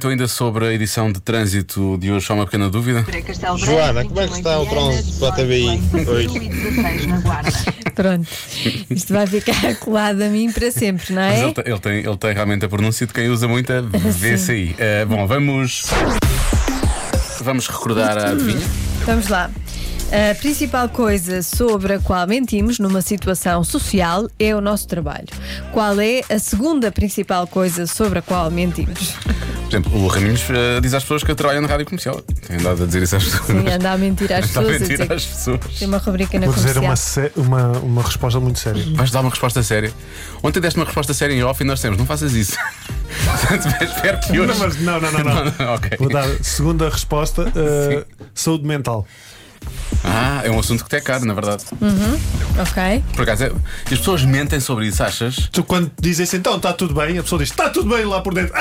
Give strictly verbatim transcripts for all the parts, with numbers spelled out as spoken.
Estou ainda sobre a edição de trânsito de hoje, só uma pequena dúvida. Joana, como é que está o trânsito para a T V I hoje? Pronto, isto vai ficar colado a mim para sempre, não Mas é? ele, tem- ele tem, ele tem realmente a pronúncia de quem usa muito a V C I. Uh, bom, vamos. Vamos recordar a adivinha. Vamos lá. A principal coisa sobre a qual mentimos numa situação social é o nosso trabalho. Qual é a segunda principal coisa sobre a qual mentimos? Por exemplo, o Raminhos uh, diz às pessoas que trabalham na rádio comercial. Tem andado a dizer isso às pessoas. Sim, anda a mentir às Está a pessoas. a mentir dizer às pessoas. que Tem uma rubrica na Vou dizer comercial. uma, sé- uma, uma resposta muito séria. Vais dar uma resposta séria. Ontem deste uma resposta séria em off e nós temos, não faças isso. Portanto, espero que hoje. Não, mas não, não, não, não. Não, não, ok. Vou dar segunda resposta: uh, saúde mental. Ah, é um assunto que te é caro, na verdade. Ok. Por acaso, é... e as pessoas mentem sobre isso, achas? Tu, quando dizem assim, então está tudo bem, a pessoa diz, está tudo bem lá por dentro.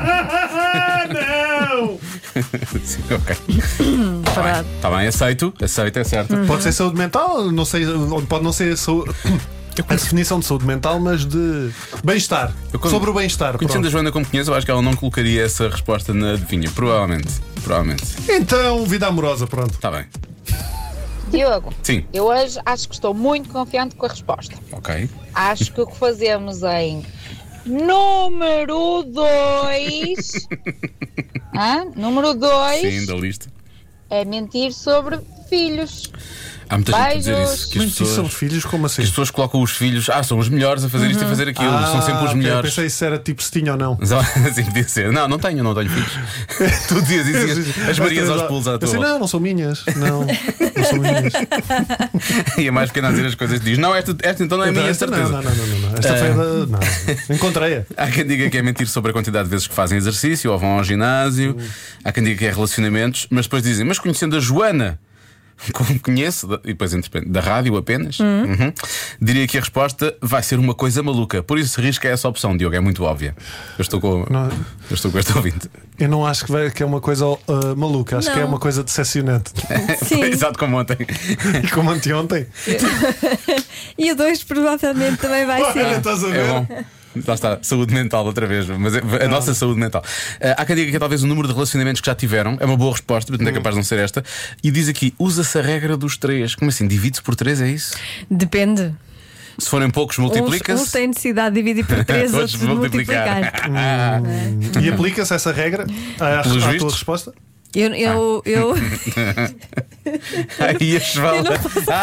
Não! Sim, ok. Está Parado. bem, tá bem, aceito, aceito, é certo. Pode ser saúde mental, não sei, pode não ser saúde. A definição de saúde mental, mas de bem-estar. Eu quando- Sobre o bem-estar. Conhecendo pronto. a Joana como conheço, eu acho que ela não colocaria essa resposta na adivinha. Provavelmente. Provavelmente. Então, vida amorosa, pronto. Está bem. Diogo, Sim. eu hoje acho que estou muito confiante com a resposta. Ok. Acho que o que fazemos em número dois Hã? Número Sim, dois da lista. é mentir sobre filhos. Há muita gente a dizer Beijos. isso. Que as, Mentir sobre pessoas, filhos, como assim? que as pessoas colocam os filhos. Ah, são os melhores a fazer isto e a fazer aquilo. São sempre os ok, melhores. Pensei se era tipo se tinha ou não. Mas, assim podia ser. Não, não tenho, não tenho filhos. Tu dizias isso. As Marias aos pulos à tua assim, volta. não, não são minhas. Não, não são minhas. E a mais pequena a dizer as coisas diz: não, esta, esta então não é minha, Esta certeza. não, não, não, não, não. Esta foi a da. Não. Encontrei-a. Há quem diga que é mentir sobre a quantidade de vezes que fazem exercício ou vão ao ginásio. Há quem diga que é relacionamentos, mas depois dizem: mas conhecendo a Joana, como conheço, da- e depois interpreta, da rádio apenas, uhum, diria que a resposta vai ser uma coisa maluca. Por isso, risca essa opção, Diogo, é muito óbvia. Eu estou com, Não. eu estou com este ouvinte. Eu não acho que, vai, que é uma coisa uh, maluca, acho Não. que é uma coisa decepcionante. Sim. Exato como ontem. E como anteontem. E o dois provavelmente também vai Olha, ser. estás a É ver? bom. Lá está, saúde mental outra vez, mas é a nossa saúde mental. Ah, há quem diga que é talvez o número de relacionamentos que já tiveram, é uma boa resposta, portanto é capaz de não ser esta. E diz aqui: usa-se a regra dos três. Como assim? Divide-se por três, é isso? Depende. Se forem poucos, Uns, multiplica-se. uns têm necessidade de dividir por três, outros de multiplicar. E aplica-se essa regra à, Pelos à tua vistos. resposta? Eu, eu, eu, Aí a Esvalda. Eu não posso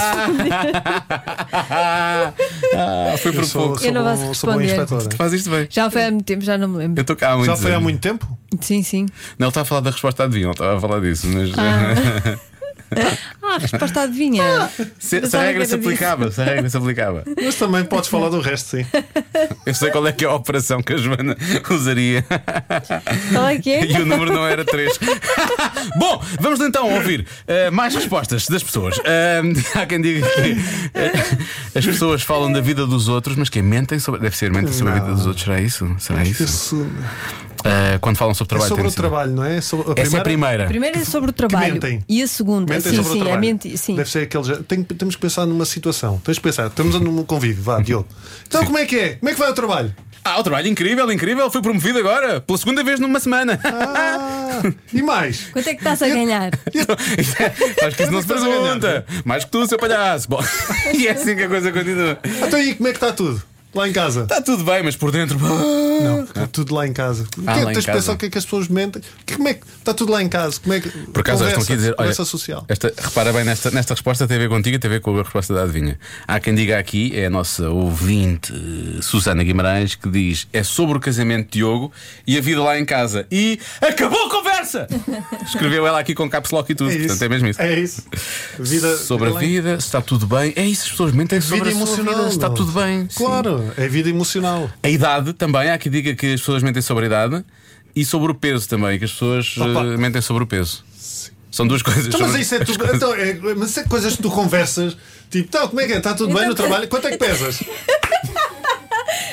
Ah, ah, foi por Eu sou, pouco. sou Eu não bom, posso sou bom responder. inspetor. Tu fazes isto bem. já foi há muito tempo, já não me lembro. Eu estou cá há muito Já foi há muito tempo? Sim, sim. Não, ele está a falar da resposta à adivinha, ele estava a falar disso, mas. Ah, a resposta adivinha. Se, se a Pensava regra que se era disso. aplicava, se a regra se aplicava. Mas também podes falar do resto, sim. Eu sei qual é que é a operação que a Joana usaria. Qual é que é? E o número não era três. Bom, vamos então ouvir uh, mais respostas das pessoas. Uh, há quem diga que uh, as pessoas falam da vida dos outros, mas que mentem sobre. Deve ser mentem sobre a vida dos outros. Será isso? Será isso? Isso Uh, quando falam sobre é trabalho, sobre tem o de ser- trabalho, não é? Sobre Essa é a primeira. A primeira é sobre o trabalho. mentem. E a segunda, Mentem sim, sobre o sim, é trabalho. mentir. Sim. Deve ser aquele. já- Tem, temos que pensar numa situação. Tens de pensar, estamos num convívio, vá, Diogo. Então, como é que é? Como é que vai o trabalho? Ah, o trabalho incrível, incrível. Fui promovido agora, pela segunda vez numa semana. Ah, e mais? Quanto é que estás a ganhar? Acho que isso não se Estás a ganhar, pergunta. Mais que tu, seu palhaço. Bom, e é assim que a coisa continua. Então, e como é que está tudo? Lá em casa? Está tudo bem, mas por dentro. Não, está tudo lá em casa. Ah, Que- lá em tens de casa. pensar o que é que as pessoas mentem. Como é que está tudo lá em casa? Como é que. Por acaso, eles estão aqui a dizer: olha, conversa social. esta, repara bem, nesta, nesta resposta tem a ver contigo, tem a ver com a resposta da adivinha. Há quem diga aqui, é a nossa ouvinte eh, Susana Guimarães, que diz: é sobre o casamento de Diogo e a vida lá em casa. E acabou a conversa! Escreveu ela aqui com caps lock e tudo, É portanto isso. é mesmo isso. É isso. Vida, Sobre a lá em- vida, se está tudo bem. É isso, as pessoas mentem sobre Vida a sua emocional. vida, se está não. tudo bem. Sim. Claro, é vida emocional. A idade também, há quem diga que as pessoas mentem sobre a idade e sobre o peso também, que as pessoas Opa. eh, mentem sobre o peso. São duas coisas. Então, são mas isso é duas tu, coisas. então, é, mas é coisas que tu conversas, tipo, então, como é que é? Está tudo bem no trabalho? Quanto é que pesas?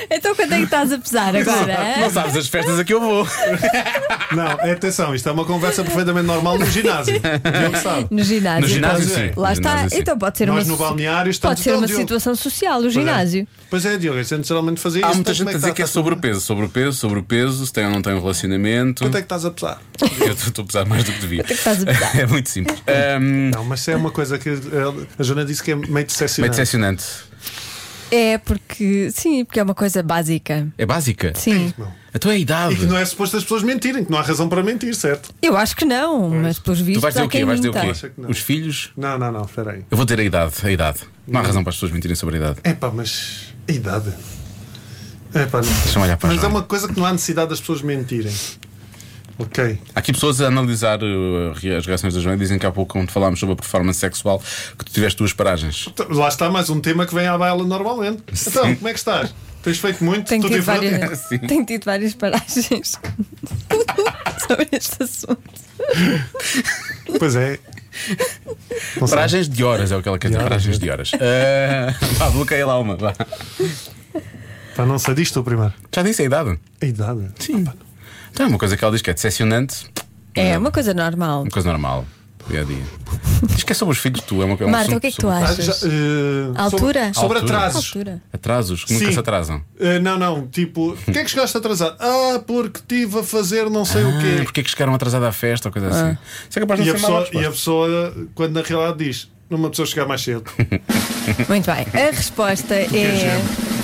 Então quanto é que estás a pesar agora? Não sabes as festas a que eu vou. Não, atenção, isto é uma conversa perfeitamente normal no ginásio. Diogo sabe. No ginásio. No ginásio, Pois é. sim. Lá No está. ginásio, sim. Então pode ser Nós uma no balneário estamos pode ser então, uma Diogo. situação social, o Pois é. ginásio. Pois é, Diogo, a gente geralmente fazia Há isso. muita então gente como a dizer é que é está? sobre o peso, sobre o peso, sobre o peso, se tem ou não tem um relacionamento. Quanto é que estás a pesar? Eu estou a pesar mais do que devia. que estás a pesar? É muito simples. Ahm, Não, mas é uma coisa que eh, a Joana disse que é meio meio decepcionante. decepcionante. É porque, sim, porque é uma coisa básica. É básica. Sim. Não. Então é a idade. E que não é suposto as pessoas mentirem, que não há razão para mentir, certo? Eu acho que não, mas pelos Tu vistos vais dizer há o quê? quem Vais dizer o minta. quê? Acho que não. Os filhos? Não, não, não, espera aí. Eu vou ter a idade, a idade. Não há razão para as pessoas mentirem sobre a idade. Epá, mas a idade. Epá, não. Deixa-me olhar para a Mas é Joana. uma coisa que não há necessidade das pessoas mentirem. Ok. Há aqui pessoas a analisar uh, as reações da Joana e dizem que há pouco, quando falámos sobre a performance sexual, que tu tiveste duas paragens. Então, lá está mais um tema que vem à baila normalmente. Então, como é que estás? Tens feito muito? Tenho Tudo tido, diferente? várias, Sim. tenho tido várias paragens sobre este assunto. Pois é. Não sei. Paragens de horas é o que ela quer dizer. De horas, Paragens de horas. Uh, vá, bloqueia lá uma. Vá. Pá, não sei disto o primeiro. Já disse a idade? A idade. Sim. Então é uma coisa que ela diz que é decepcionante. É uma coisa normal. Uma coisa normal. Dia a dia. Diz que é sobre os filhos, tu é uma coisa. Marta, o que é que tu Ah, achas? já, eh, Altura? Sobre, sobre Altura. atrasos. Altura. Atrasos que nunca Sim. se atrasam. Eh, não, não, tipo, porquê é que chegaste atrasado? Ah, porque estive a fazer não sei o Ah, quê. porque é que chegaram atrasados à festa ou coisa assim? Isso é capaz de E a, não ser mal pessoa, e a pessoa, quando na realidade diz, numa pessoa chegar mais cedo. Muito bem. A resposta é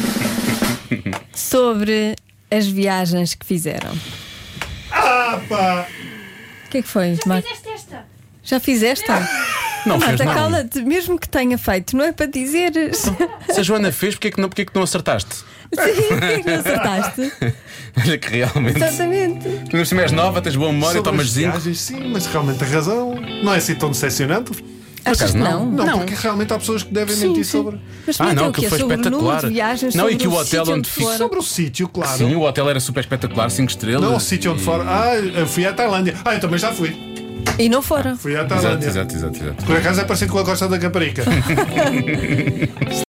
sobre as viagens que fizeram. Ah, pá! O que é que foi, Marta? Já fizeste? Não fez Marta, não. cala-te, mesmo que tenha feito, não é para dizeres. Sim, Se a Joana fez, porque é que não, porque é que não acertaste? porque é que não acertaste? Olha que realmente. Exatamente. Tu ainda és nova, tens boa memória, Sobre tomas as zinco. viagens, sim, mas realmente tem razão. Não é assim tão decepcionante? Achas que não? não? Não, porque realmente há pessoas que devem Sim, mentir sim. sobre, Mas Ah, mentem não, o quê? que foi Sobre o número espetacular. de viagens, Não, e sobre que o hotel sítio onde fiz- foram. sobre o sítio, claro. Sim, o hotel era super espetacular, cinco estrelas. Não, o sítio onde fora. Ah, eu fui à Tailândia. Ah, eu também já fui. E não foram. Fui à Exato, Tailândia. exato, exato, exato. Por acaso é parecido com a Costa da Caparica.